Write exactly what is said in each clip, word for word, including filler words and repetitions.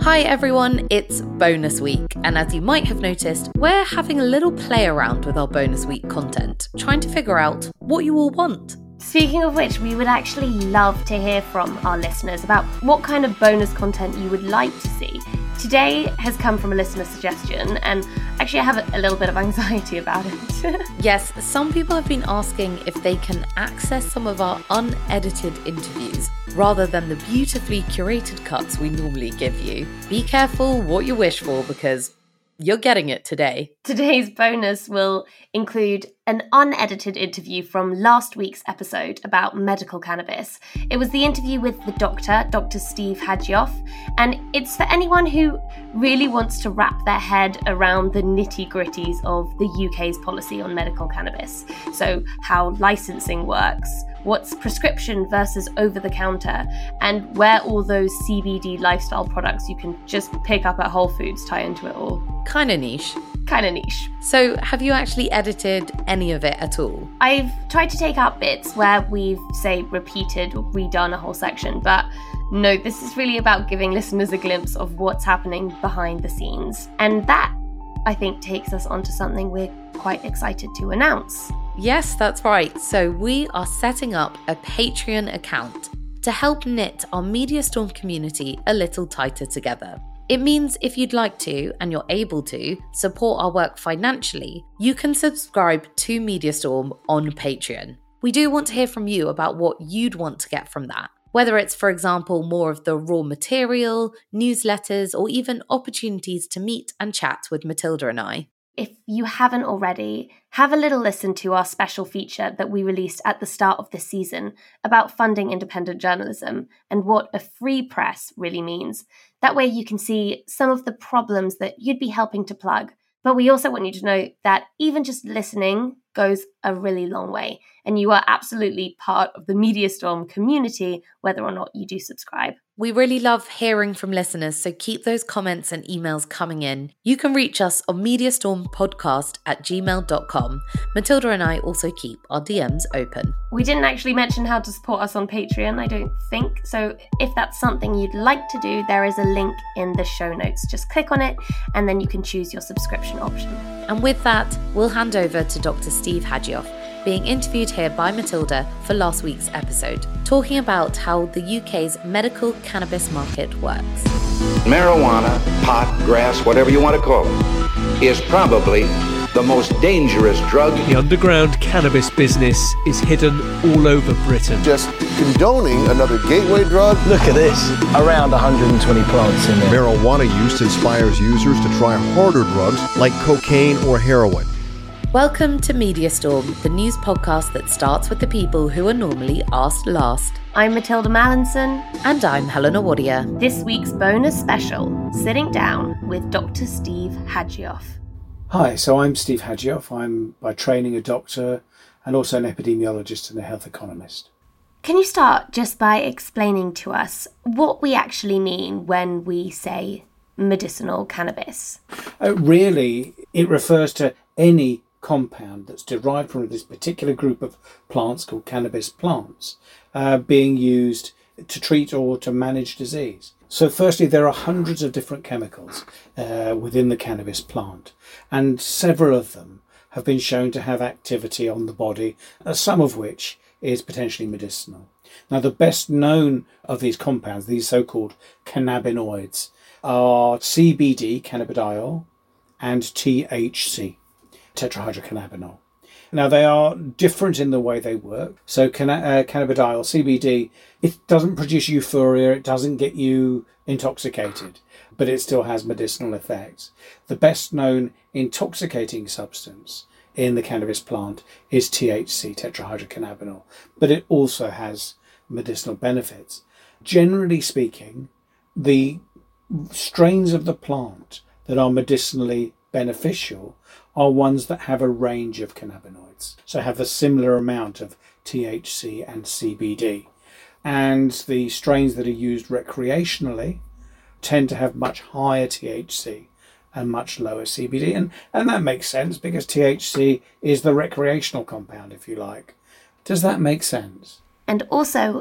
Hi everyone, it's bonus week, and as you might have noticed, we're having a little play around with our bonus week content, trying to figure out what you all want. Speaking of which, we would actually love to hear from our listeners about what kind of bonus content you would like to see. Today has come from a listener suggestion, and actually I have a little bit of anxiety about it. Yes, some people have been asking if they can access some of our unedited interviews rather than the beautifully curated cuts we normally give you. Be careful what you wish for, because you're getting it today. Today's bonus will include an unedited interview from last week's episode about medical cannabis. It was the interview with the doctor, Doctor Steve Hadjioff, and it's for anyone who really wants to wrap their head around the nitty-gritties of the U K's policy on medical cannabis. So how licensing works, what's prescription versus over-the-counter, and where all those C B D lifestyle products you can just pick up at Whole Foods tie into it all. Kinda niche. Kinda niche. So have you actually edited any of it at all? I've tried to take out bits where we've, say, repeated or redone a whole section, but no, this is really about giving listeners a glimpse of what's happening behind the scenes. And that, I think, takes us onto something we're quite excited to announce. Yes, that's right. So we are setting up a Patreon account to help knit our MediaStorm community a little tighter together. It means if you'd like to, and you're able to, support our work financially, you can subscribe to MediaStorm on Patreon. We do want to hear from you about what you'd want to get from that. Whether it's, for example, more of the raw material, newsletters, or even opportunities to meet and chat with Matilda and I. If you haven't already, have a little listen to our special feature that we released at the start of this season about funding independent journalism and what a free press really means. That way you can see some of the problems that you'd be helping to plug. But we also want you to know that even just listening goes a really long way, and you are absolutely part of the MediaStorm community, whether or not you do subscribe. We really love hearing from listeners, so keep those comments and emails coming in. You can reach us on mediastormpodcast at gmail dot com. Matilda and I also keep our D Ms open. We didn't actually mention how to support us on Patreon, I don't think, so if that's something you'd like to do, there is a link in the show notes. Just click on it, and then you can choose your subscription option. And with that, we'll hand over to Doctor Steve Hadjioff, being interviewed here by Matilda for last week's episode, talking about how the U K's medical cannabis market works. Marijuana, pot, grass, whatever you want to call it, is probably the most dangerous drug. The underground cannabis business is hidden all over Britain. Just condoning another gateway drug. Look at this, around one hundred twenty plants in there. Marijuana use inspires users to try harder drugs like cocaine or heroin. Welcome to MediaStorm, the news podcast that starts with the people who are normally asked last. I'm Matilda Mallinson. And I'm Helena Wadia. This week's bonus special, Sitting Down with Doctor Steve Hadjioff. Hi, so I'm Steve Hadjioff. I'm by training a doctor and also an epidemiologist and a health economist. Can you start just by explaining to us what we actually mean when we say medicinal cannabis? Uh, really, it refers to any compound that's derived from this particular group of plants called cannabis plants uh, being used to treat or to manage disease. So firstly, there are hundreds of different chemicals uh, within the cannabis plant, and several of them have been shown to have activity on the body, uh, some of which is potentially medicinal. Now, the best known of these compounds, these so-called cannabinoids, are C B D, cannabidiol, and T H C, tetrahydrocannabinol. Now, they are different in the way they work. So canna- uh, cannabidiol, C B D, it doesn't produce euphoria, it doesn't get you intoxicated, but it still has medicinal effects. The best known intoxicating substance in the cannabis plant is T H C, tetrahydrocannabinol, but it also has medicinal benefits. Generally speaking, the strains of the plant that are medicinally beneficial are ones that have a range of cannabinoids, so have a similar amount of T H C and C B D. And the strains that are used recreationally tend to have much higher T H C and much lower C B D. And, and that makes sense because T H C is the recreational compound, if you like. Does that make sense? And also,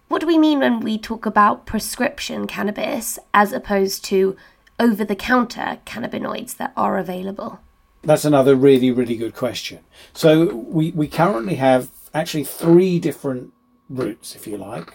What do we mean when we talk about prescription cannabis as opposed to over-the-counter cannabinoids that are available? That's another really, really good question. So we, we currently have actually three different routes, if you like,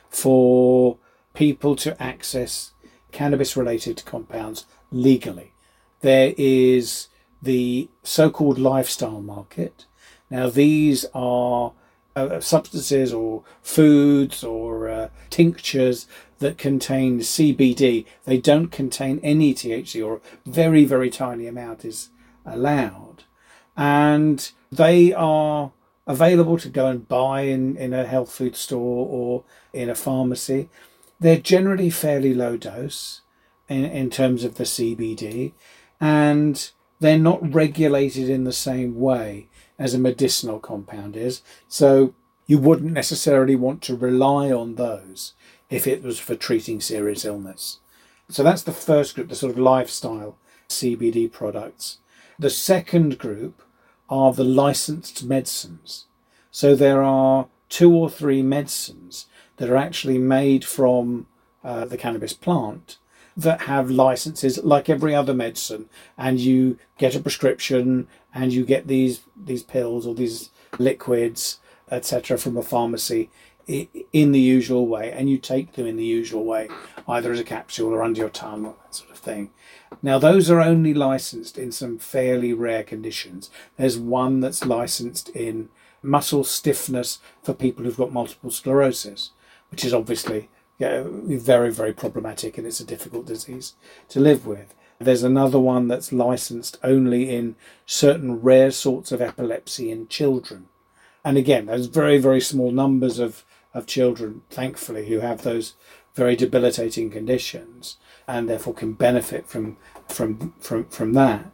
for people to access cannabis-related compounds legally. There is the so-called lifestyle market. Now, these are uh, substances or foods or uh, tinctures that contain C B D. They don't contain any T H C, or a very, very tiny amount is allowed. And they are available to go and buy in, in a health food store or in a pharmacy. They're generally fairly low dose in, in terms of the C B D, and they're not regulated in the same way as a medicinal compound is. So you wouldn't necessarily want to rely on those if it was for treating serious illness. So that's the first group, the sort of lifestyle C B D products. The second group are the licensed medicines. So there are two or three medicines that are actually made from uh, the cannabis plant that have licenses like every other medicine, and you get a prescription and you get these these pills or these liquids, et cetera, from a pharmacy in the usual way, and you take them in the usual way, either as a capsule or under your tongue or that sort of thing. Now, those are only licensed in some fairly rare conditions. There's one that's licensed in muscle stiffness for people who've got multiple sclerosis, which is obviously yeah, very, very problematic, and it's a difficult disease to live with. There's another one that's licensed only in certain rare sorts of epilepsy in children. And again, there's very, very small numbers of, of children, thankfully, who have those very debilitating conditions and therefore can benefit from from from, from that.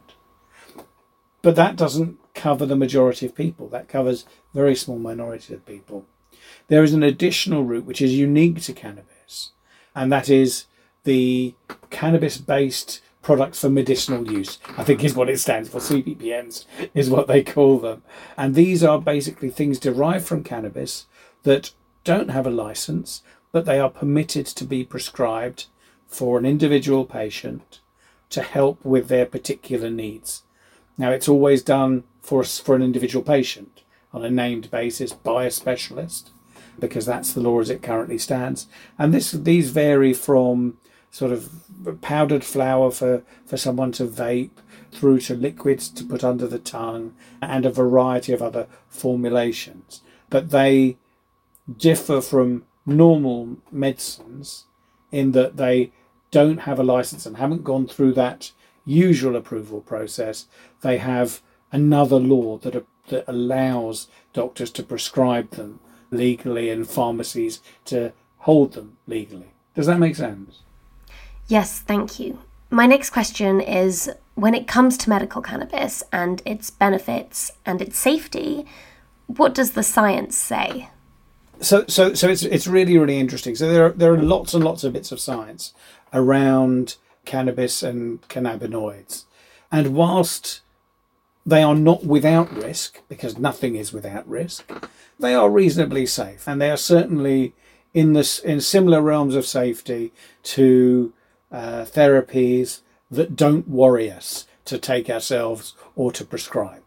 But that doesn't cover the majority of people. That covers very small minority of people. There is an additional route which is unique to cannabis, and that is the cannabis-based products for medicinal use, I think is what it stands for. C B P Ms is what they call them. And these are basically things derived from cannabis that don't have a license, but they are permitted to be prescribed for an individual patient to help with their particular needs. Now, it's always done for, for an individual patient on a named basis by a specialist, because that's the law as it currently stands. And this these vary from sort of powdered flower for, for someone to vape, through to liquids to put under the tongue, and a variety of other formulations. But they differ from normal medicines in that they don't have a license and haven't gone through that usual approval process. They have another law that, that allows doctors to prescribe them legally and pharmacies to hold them legally. Does that make sense? Yes, thank you. My next question is, when it comes to medical cannabis and its benefits and its safety, what does the science say? So, so, so it's it's really, really interesting. So there are there are lots and lots of bits of science around cannabis and cannabinoids, and whilst they are not without risk, because nothing is without risk, they are reasonably safe, and they are certainly in this in similar realms of safety to uh, therapies that don't worry us to take ourselves or to prescribe.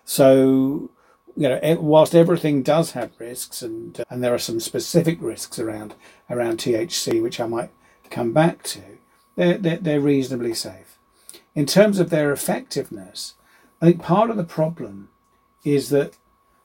So, you know, whilst everything does have risks, and and there are some specific risks around around T H C, which I might come back to, they're, they're, they're reasonably safe. In terms of their effectiveness, I think part of the problem is that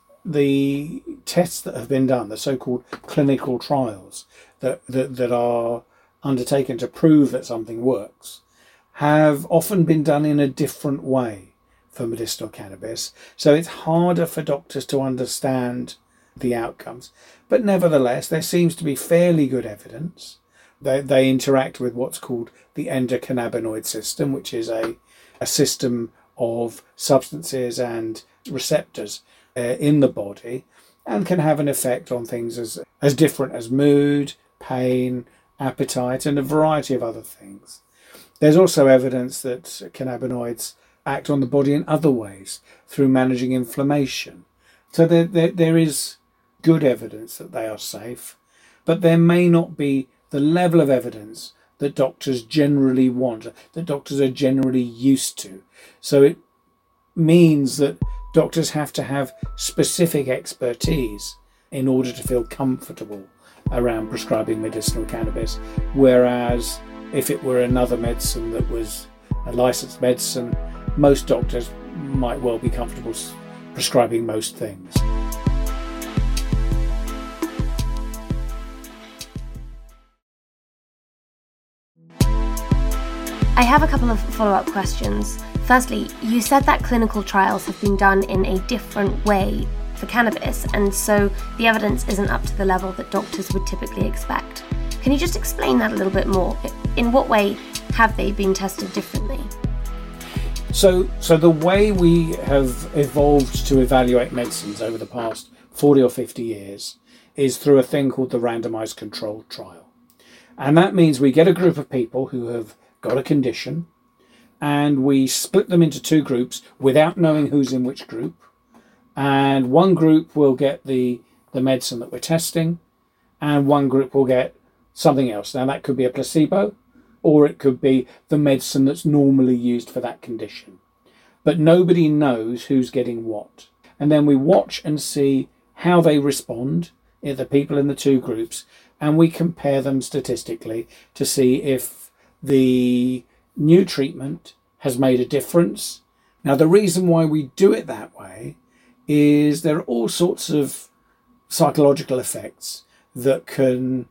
the tests that have been done, the so-called clinical trials that, that, that are undertaken to prove that something works, have often been done in a different way for medicinal cannabis. So it's harder for doctors to understand the outcomes. But nevertheless, there seems to be fairly good evidence. They, they interact with what's called the endocannabinoid system, which is a, a system of substances and receptors uh, in the body, and can have an effect on things as, as different as mood, pain, appetite, and a variety of other things. There's also evidence that cannabinoids act on the body in other ways, through managing inflammation. So there, there, there is good evidence that they are safe. but there may not be the level of evidence that doctors generally want, that doctors are generally used to. So it means that doctors have to have specific expertise in order to feel comfortable around prescribing medicinal cannabis, whereas if it were another medicine that was a licensed medicine, most doctors might well be comfortable prescribing most things. I have a couple of follow-up questions. Firstly, you said that clinical trials have been done in a different way for cannabis, and so the evidence isn't up to the level that doctors would typically expect. Can you just explain that a little bit more? In what way have they been tested differently? So, so the way we have evolved to evaluate medicines over the past forty or fifty years is through a thing called the randomized controlled trial. And that means we get a group of people who have got a condition, and we split them into two groups without knowing who's in which group. And one group will get the, the medicine that we're testing, and one group will get something else. Now, that could be a placebo, or it could be the medicine that's normally used for that condition. But nobody knows who's getting what. And then we watch and see how they respond, the people in the two groups, and we compare them statistically to see if the new treatment has made a difference. Now, the reason why we do it that way is there are all sorts of psychological effects that can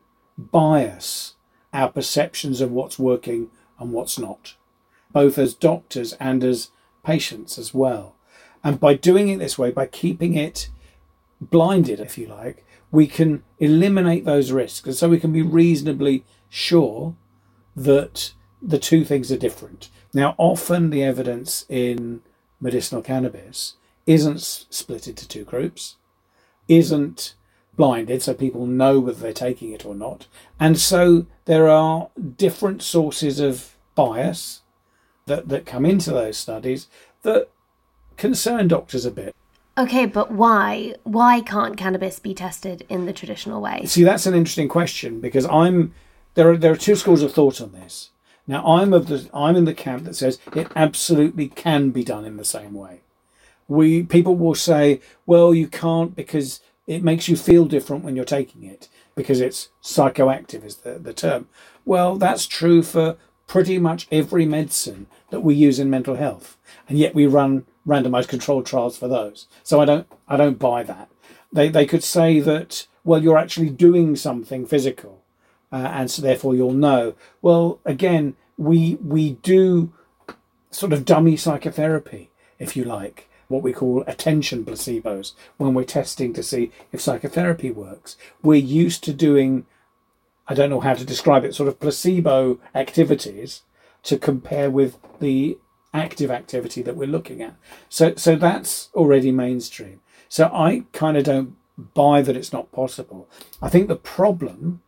bias our perceptions of what's working and what's not, both as doctors and as patients as well. And by doing it this way, by keeping it blinded, if you like, we can eliminate those risks. And so we can be reasonably sure that the two things are different. Now, often the evidence in medicinal cannabis isn't split into two groups, isn't blinded, so people know whether they're taking it or not. And so there are different sources of bias that, that come into those studies that concern doctors a bit. Okay, but why? Why can't cannabis be tested in the traditional way? See, that's an interesting question, because I'm there are there are two schools of thought on this. Now, I'm of the I'm in the camp that says it absolutely can be done in the same way. We people will say, well, you can't because it makes you feel different when you're taking it, because it's psychoactive is the, the term. Well, that's true for pretty much every medicine that we use in mental health, and yet we run randomized controlled trials for those. So I don't I don't buy that. They they could say that, well, you're actually doing something physical, uh, and so therefore you'll know. Well, again, we we do sort of dummy psychotherapy, if you like, what we call attention placebos, when we're testing to see if psychotherapy works. We're used to doing, I don't know how to describe it, sort of placebo activities to compare with the active activity that we're looking at. So so that's already mainstream. So I kind of don't buy that it's not possible. I think the problem,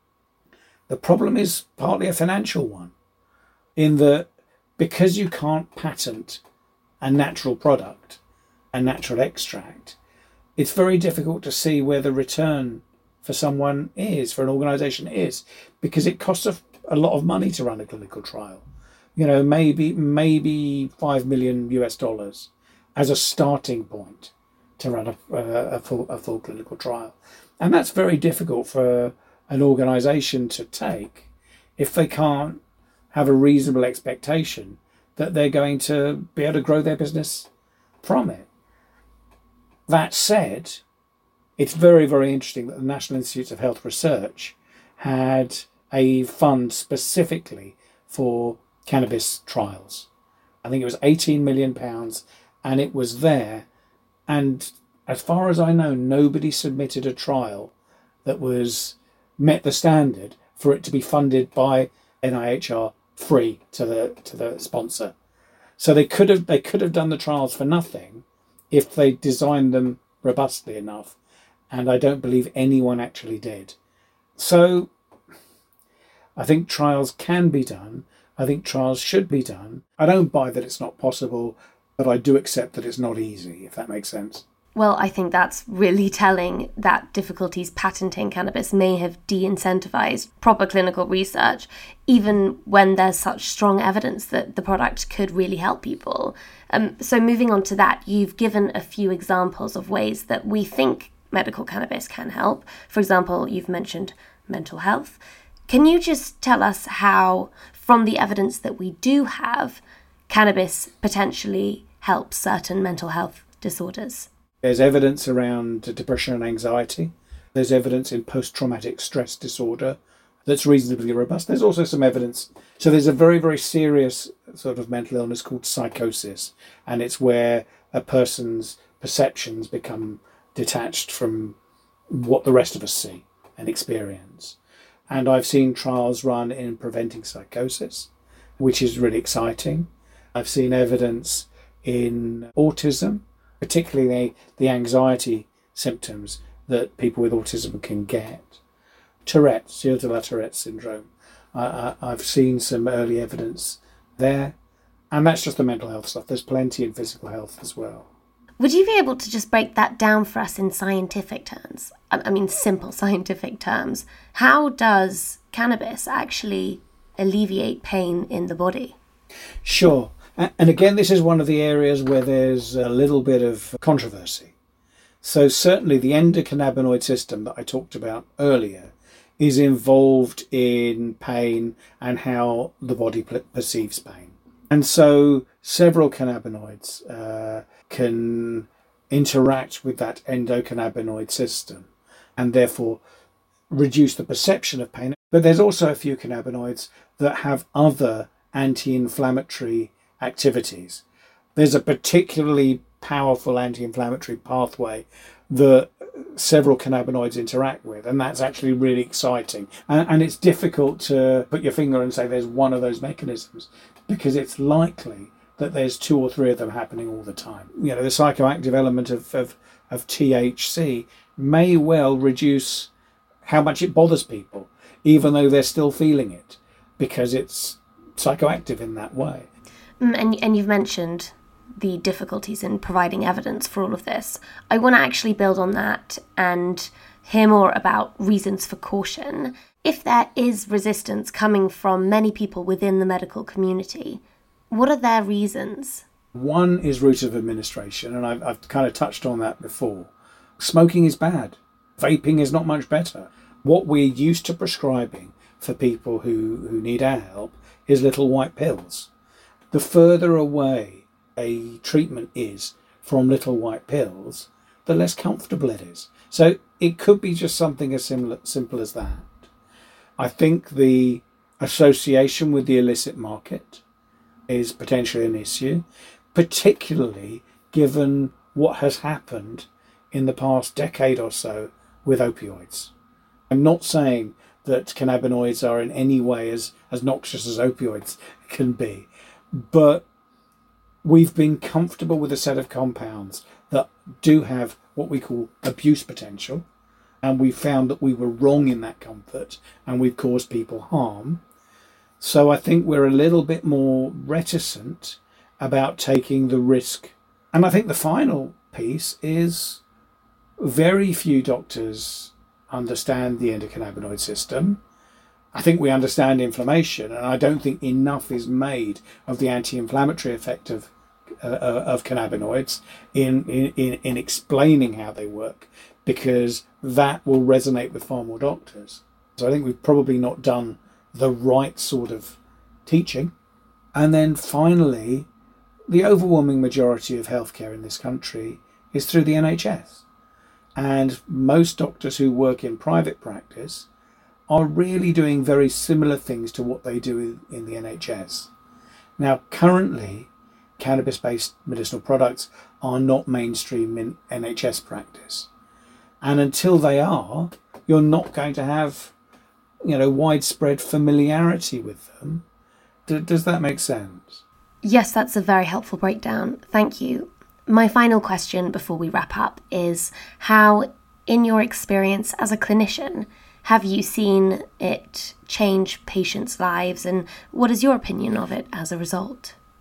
the problem is partly a financial one, in that because you can't patent a natural product, a natural extract, it's very difficult to see where the return for someone is, for an organisation is, because it costs a, a lot of money to run a clinical trial. You know, maybe maybe five million U S dollars as a starting point to run a, a, full, a full clinical trial. And that's very difficult for an organisation to take if they can't have a reasonable expectation that they're going to be able to grow their business from it. That said, it's very, very interesting that the National Institutes of Health Research had a fund specifically for cannabis trials. I think it was eighteen million pounds, and it was there. And as far as I know, nobody submitted a trial that was met the standard for it to be funded by N I H R free to the to the sponsor. So they could have they could have done the trials for nothing if they designed them robustly enough, and I don't believe anyone actually did. So I think trials can be done. I think trials should be done. I don't buy that it's not possible, but I do accept that it's not easy, if that makes sense. Well, I think that's really telling that difficulties patenting cannabis may have de-incentivized proper clinical research, even when there's such strong evidence that the product could really help people. Um, so moving on to that, you've given a few examples of ways that we think medical cannabis can help. For example, you've mentioned mental health. Can you just tell us how, from the evidence that we do have, cannabis potentially helps certain mental health disorders? There's evidence around depression and anxiety. There's evidence in post-traumatic stress disorder that's reasonably robust. There's also some evidence. So there's a very, very serious sort of mental illness called psychosis. And it's where a person's perceptions become detached from what the rest of us see and experience. And I've seen trials run in preventing psychosis, which is really exciting. I've seen evidence in autism, particularly the anxiety symptoms that people with autism can get. Tourette's, Gilles Tourette's syndrome. I, I, I've seen some early evidence there. And that's just the mental health stuff. There's plenty in physical health as well. Would you be able to just break that down for us in scientific terms? I mean, simple scientific terms. How does cannabis actually alleviate pain in the body? Sure. And again, this is one of the areas where there's a little bit of controversy. So certainly the endocannabinoid system that I talked about earlier is involved in pain and how the body perceives pain. And so several cannabinoids uh, can interact with that endocannabinoid system and therefore reduce the perception of pain. But there's also a few cannabinoids that have other anti-inflammatory activities. There's a particularly powerful anti-inflammatory pathway that several cannabinoids interact with, and that's actually really exciting. And, and it's difficult to put your finger and say there's one of those mechanisms, because it's likely that there's two or three of them happening all the time. You know, the psychoactive element of, of, of T H C may well reduce how much it bothers people, even though they're still feeling it, because it's psychoactive in that way. And, and you've mentioned the difficulties in providing evidence for all of this. I want to actually build on that and hear more about reasons for caution. If there is resistance coming from many people within the medical community, what are their reasons? One is route of administration, and I've, I've kind of touched on that before. Smoking is bad. Vaping is not much better. What we're used to prescribing for people who, who need our help is little white pills. The further away a treatment is from little white pills, the less comfortable it is. So it could be just something as similar, simple as that. I think the association with the illicit market is potentially an issue, particularly given what has happened in the past decade or so with opioids. I'm not saying that cannabinoids are in any way as, as noxious as opioids can be, but we've been comfortable with a set of compounds that do have what we call abuse potential, and we found that we were wrong in that comfort and we've caused people harm. So I think we're a little bit more reticent about taking the risk. And I think the final piece is very few doctors understand the endocannabinoid system. I think we understand inflammation, and I don't think enough is made of the anti-inflammatory effect of uh, of cannabinoids in, in, in explaining how they work, because that will resonate with far more doctors. So I think we've probably not done the right sort of teaching. And then finally, the overwhelming majority of healthcare in this country is through the N H S. And most doctors who work in private practice are really doing very similar things to what they do in the N H S. Now, currently, cannabis-based medicinal products are not mainstream in N H S practice. And until they are, you're not going to have, you know, widespread familiarity with them. D- does that make sense? Yes, that's a very helpful breakdown. Thank you. My final question before we wrap up is how, in your experience as a clinician, have you seen it change patients' lives, and what is your opinion of it as a result?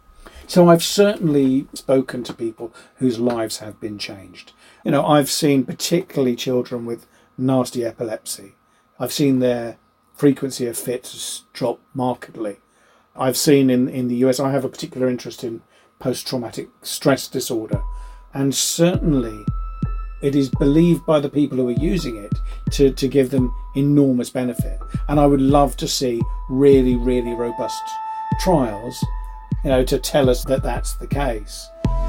So I've certainly spoken to people whose lives have been changed. You know, I've seen particularly children with nasty epilepsy. I've seen their frequency of fits drop markedly. I've seen in, in the U S, I have a particular interest in post-traumatic stress disorder, and certainly it is believed by the people who are using it to, to give them enormous benefit. And I would love to see really, really robust trials, you know, to tell us that that's the case.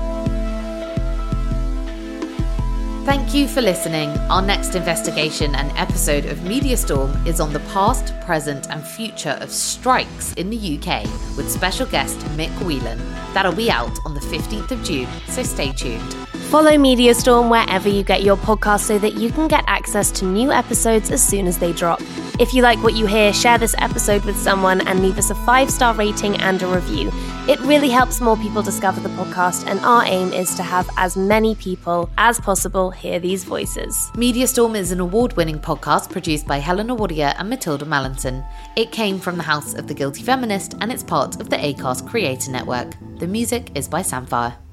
Thank you for listening. Our next investigation and episode of Media Storm is on the past, present and future of strikes in the U K with special guest Mick Whelan. That'll be out on the fifteenth of June, so stay tuned. Follow Media Storm wherever you get your podcasts so that you can get access to new episodes as soon as they drop. If you like what you hear, share this episode with someone and leave us a five-star rating and a review. It really helps more people discover the podcast, and our aim is to have as many people as possible hear these voices. Media Storm is an award-winning podcast produced by Helena Warrior and Matilda Mallinson. It came from the House of the Guilty Feminist and it's part of the Acast Creator Network. The music is by Samfire.